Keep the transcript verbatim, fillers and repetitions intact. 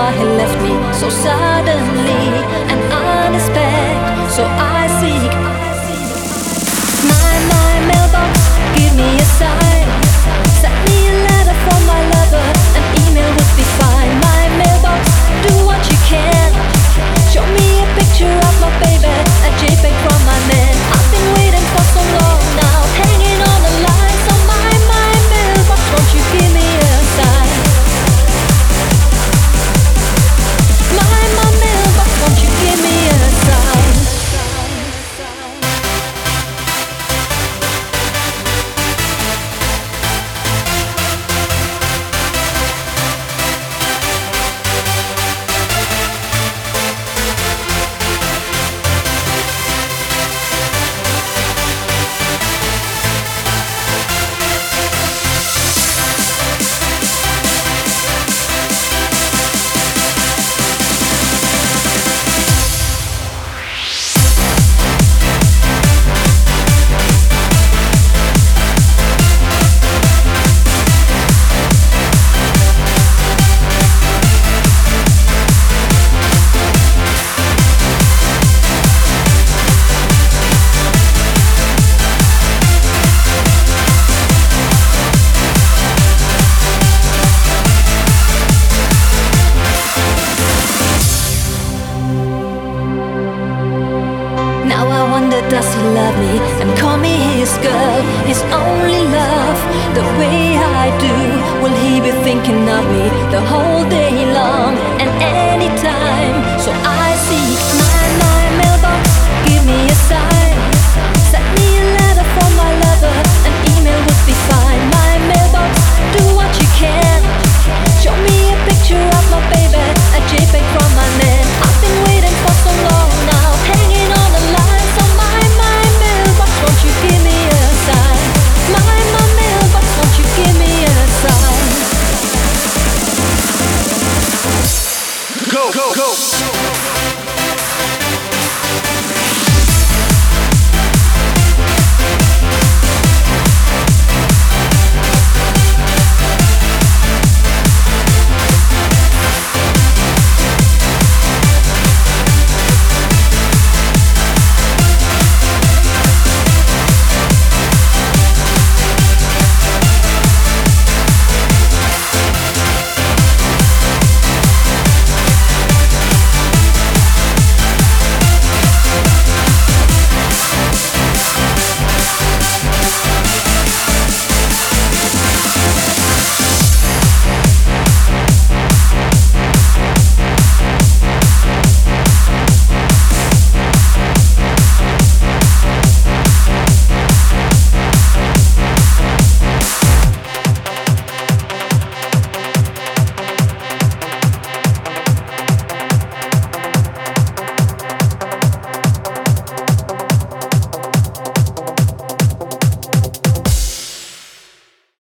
why he left me so suddenly and unexpected. So I seek my, my mailbox, give me a sign. Send me a letter from my lover, an email would be fine. My mailbox, do what you can. Show me a picture of my baby, a JPEG from my man. I've been waiting for so long now, hanging on the line. So my, my mailbox, won't you give me a sign? My, my mailbox, won't you give me a sign? Now I wonder, does he love me and call me his girl, his only love, the way I do? Will he be thinking of me the whole day long and anytime? So I seek my, my mailbox, give me a sign. Send me a letter from my lover, an email would be fine. My mailbox, do what you can. Show me a picture of my baby, a JPEG from my man. I've been waiting for so long now, hanging on the line. So my, my mailbox, won't you give me a sign? My, my mailbox, won't you give me a sign? Go, go, go.